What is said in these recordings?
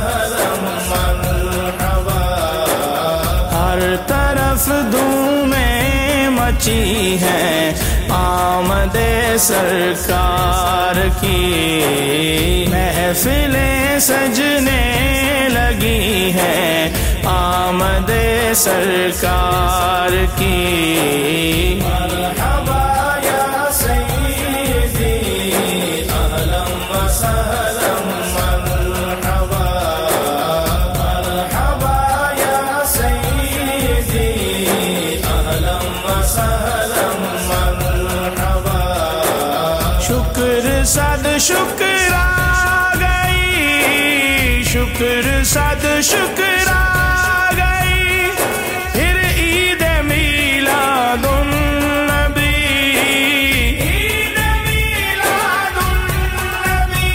وسهلا مرحبا. ہر طرف دھومیں مچی ہیں آمد سرکار کی، محفلیں سجنے لگی ہیں آمد سرکار کی. مرحبا یا سیدی اہلا وسہلا مرحبا. مرحبا یا سیدی اہلا وسہلا مرحبا. شکر صد شکر آ گئی، شکر صد شکر آ گئی، پھر عید میلاد النبی، عید میلاد النبی،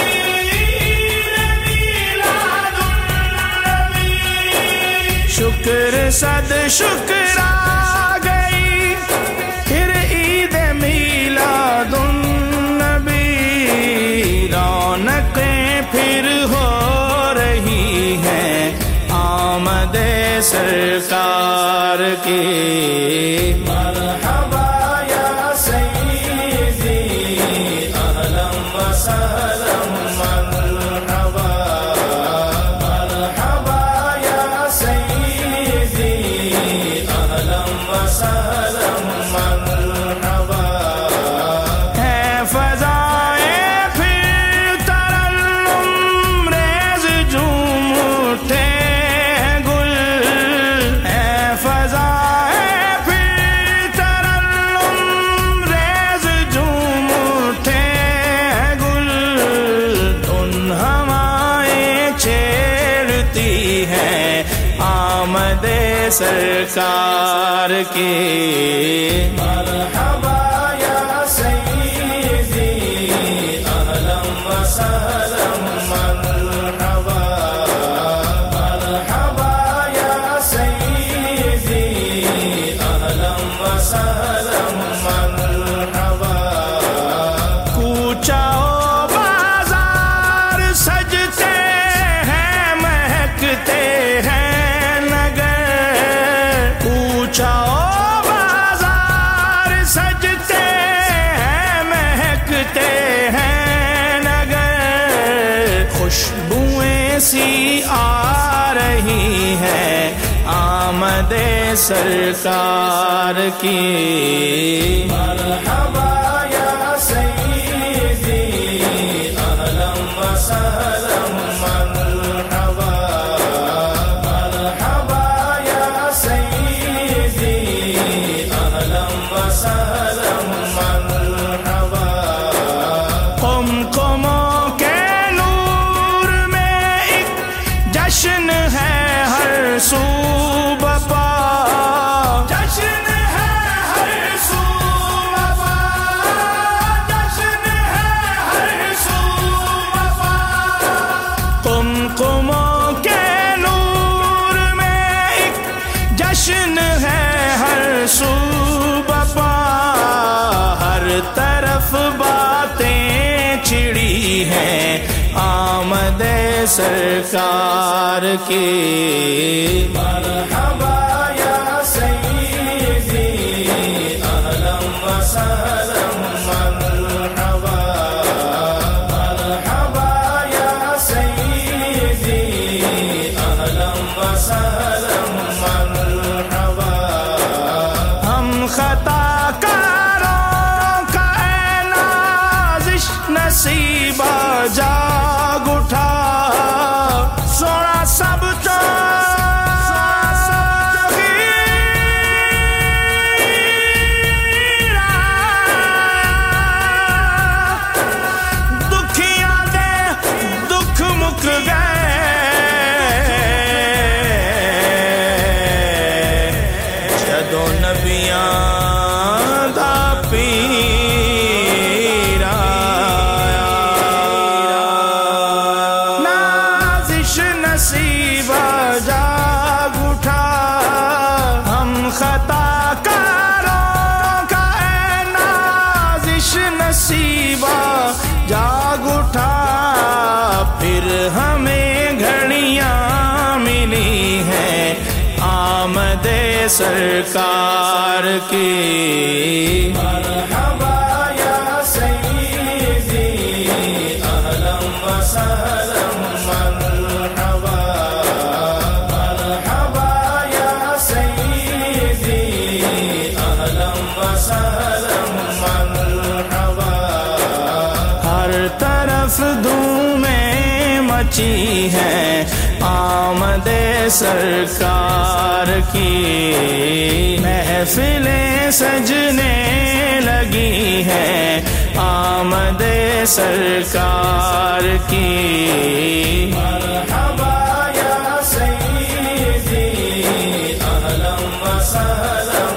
عید میلاد النبی. شکر صد شکر آ گئی، پھر عید میلاد النبی. رونقیں پھر ہو رہی ہیں آمد سرکار کی. مرحبا یا سیدی اہلا وسہلا مرحبا. مرحبا یا سیدی اہلا وسہلا مرحبا. ہے فضائیں پھر ترنم ریز جھوم اٹھے گل، ہے فضائیں پھر ترنم ریز جھوم اٹھے گل. ان ہوائیں چھیڑتی ہیں آمد سرکار کی. مرحبا یا سیدی اہلا وسہلا مرحبا. مرحبا یا سیدی اہلا وسہلا مرحبا. کوچہ و بازار سجتے ہیں مہکتے ہیں نگر، کوچہ و بازار سجتے ہیں مہکتے ہیں نگر. خوشبوئیں سی آ رہی ہیں آمد سرکار کی. مرحبا یا سیدی اہلا وسہلا مرحبا. مرحبا یا سیدی اہلا وسہلا مرحبا. قمقموں کے نور میں ایک جشن ہے ہر سو بپا، جشن ہے ہر سو وفا، جشن ہے ہر سو وفا. قمقموں کے نور میں ایک جشن ہے ہر سو بپا. ہر طرف باتیں چھڑی ہیں آمد سرکار کی. مرحبا یا سیدی اہلا وسہلا مرحبا. مرحبا یا سیدی اہلا وسہلا مرحبا. ہم خطا کاروں کا اے نازش نصیبہ جاگ اٹھا، سونا سب تو دکھیاں دے دکھ مک گئے، جدوں نبیاں دا پیر آیا. نازش نصیبہ جاگ اٹھا، ہم خطا کاروں کا اے نازش نصیبہ جاگ اٹھا. پھر ہمیں گھر سرکار کی مرحبا یا سیدی اہلا و سہلا مرحبا مرحبا یا سیدی اہلا و سہلا مرحبا ہر طرف دھومیں مچی ہے آمد سرکار کی محفلیں سجنے لگی ہیں آمد سرکار کی مرحبا یا سیدی اہلا و سہلا